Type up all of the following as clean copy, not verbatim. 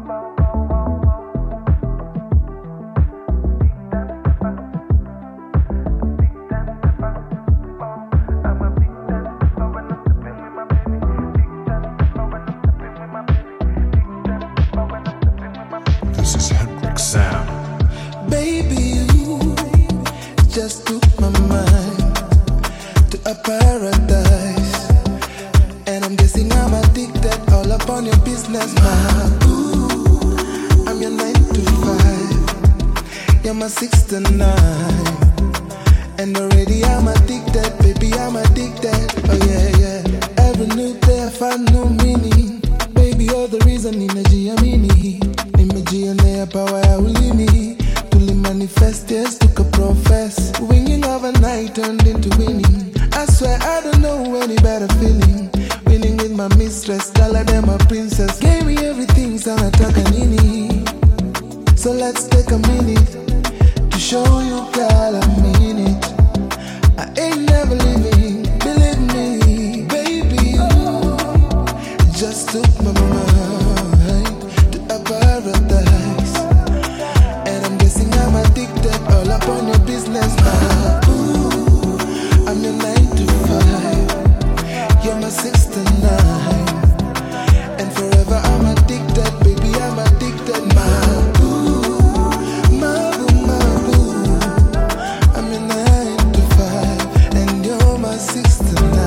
This is Hendrix Sound. Baby, you just took my mind to a paradise, and I'm guessing I'm addicted all upon your business, my boo. I'm your 9 to 5, you're my 6 to 9, and already I'm addicted, baby, I'm addicted. Oh yeah, yeah. Every new day I find new meaning, baby, you're the reason ninajiamini. Nimejionea power ya ulimi, manifest, yes, took a profess. Winging overnight turned into winning. I swear I don't know any better feeling. Winning with my mistress, tell her them a princess. Gave me everything, sana taka nini. So let's take a minute to show you, girl, I mean it. I ain't never leaving, believe me, baby. You just took my mind to a paradise, and I'm guessing I'm addicted all up on your business, my boo. I'm your 9 to 5, you're my 6 to 9, and forever I'm addicted, baby, I'm addicted, my boo. My boo, my boo. I'm your 9 to 5, and you're my 6 to 9.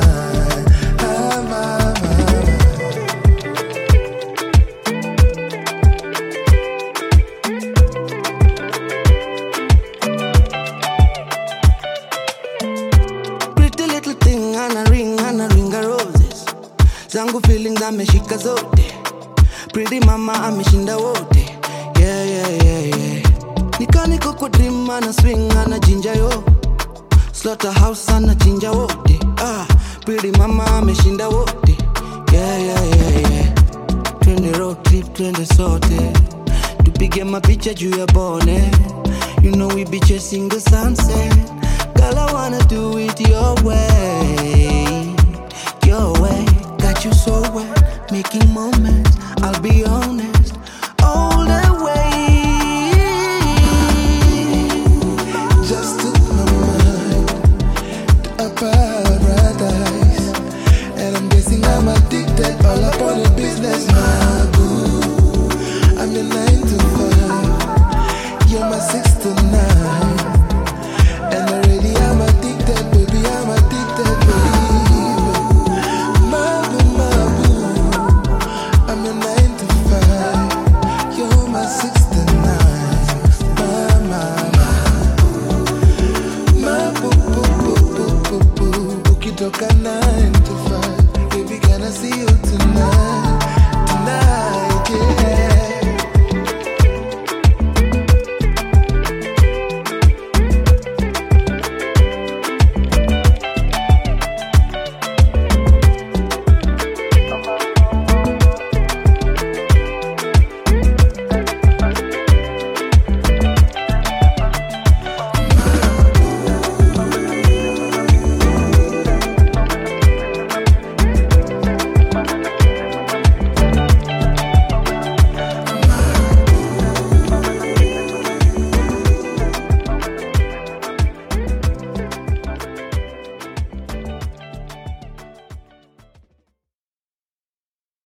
Zangu feelings ameshika zote, pretty mama ameshinda wote. Yeah, yeah, yeah, yeah. Niko kwa dream, ana swing, ana jinja yo. Slaughterhouse ana chinja wote. Pretty mama ameshinda wote. Yeah, yeah, yeah, yeah. Twende road trip, twende sote, tupige mapicha juu ya bone. You know we be chasing the sunset. Girl, I wanna do it your way, your way. Got you so wet, making moments, I'll be honest, all the way. Just took my mind to a paradise, and I'm guessing I'm addicted all up on your business, my boo. I'm your 9 to 5, you're my 6 to 9, and already I'm addicted, baby, I'm addicted, baby. Toka 9 to 5, baby, can I see you tonight, tonight, yeah.